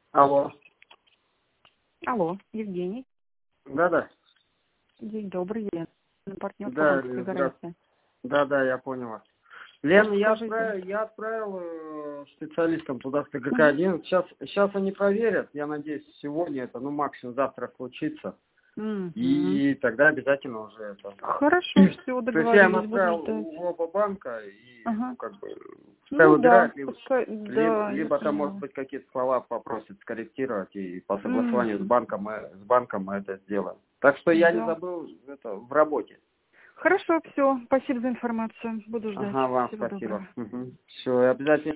Алло. Алло, Евгений. Да-да. День добрый, Елена. Партнер по Да, банковской гарантии. да, я понял вас. Лена, я Расскажите. отправил специалистам туда в ТГК-1. Сейчас они проверят. Я надеюсь, сегодня это, максимум завтра случится. И тогда обязательно уже это. Хорошо, все, То есть я им договорились, буду отправил ждать. в оба банка и, Ага. пускай Да, выбирают, пускай, да, я либо там, может поняла. быть, какие-то слова попросят скорректировать, и по согласованию с банком мы это сделаем. Так что я не Да. забыл, это в работе. Хорошо, все, спасибо за информацию, буду ждать. Ага, вам Всего спасибо. доброго. Все, обязательно.